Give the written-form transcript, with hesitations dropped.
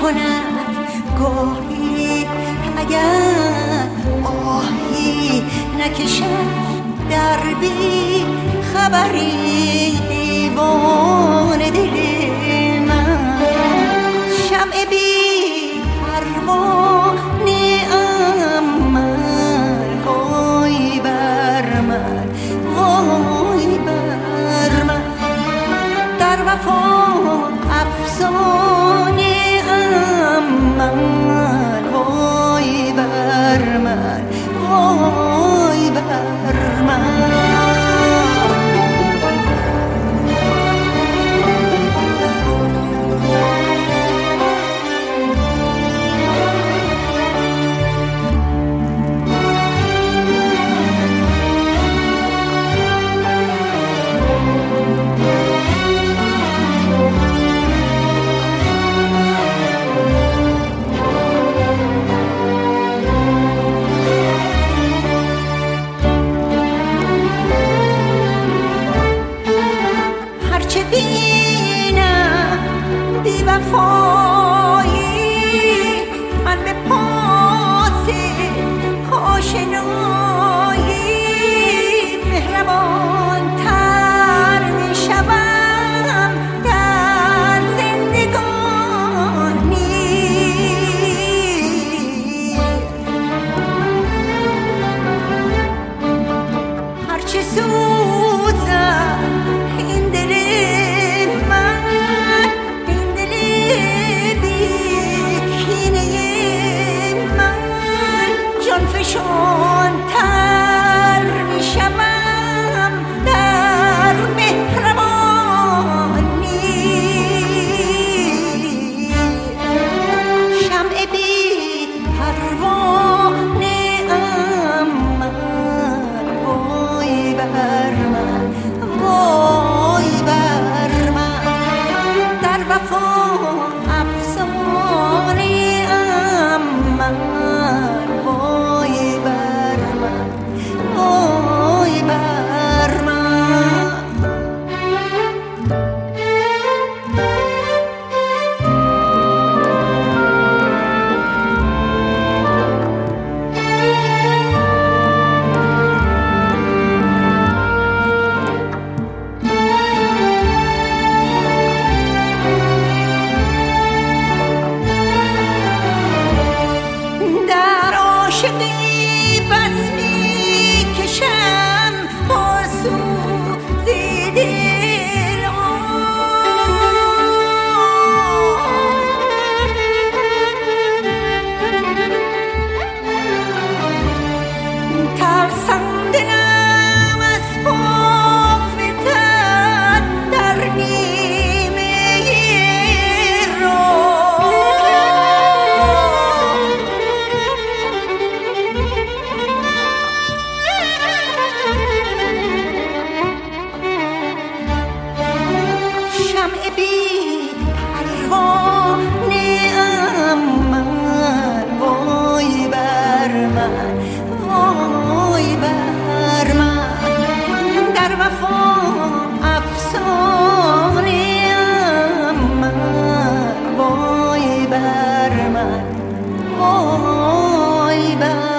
کند گاهی اگر آهی نکشد در بی خبری دیوان دل من. شمع بی پروانه ام من، وای بر من، وای بر من. در وفا افسانه ام من، وای بر من، وای بر من. من به پاس آشنایی مهربان تر می شوم در زندگانی. هرچه سوزم این دل من، این دل جانفشان تر می شوم در مهربانی. شمع بی پروانه ام من، وای بر من، وای بر من. در وفا افسانه ام من، وای بر من، وای بر من. در عاشقی بس می کشم آسوزی دل، ترسندم از پا فتد در نیمه راه. شمع بی پروانه ام من، وای بر من، وای بر من. در وفا افسانه ام من، وای بر من، وای بر من.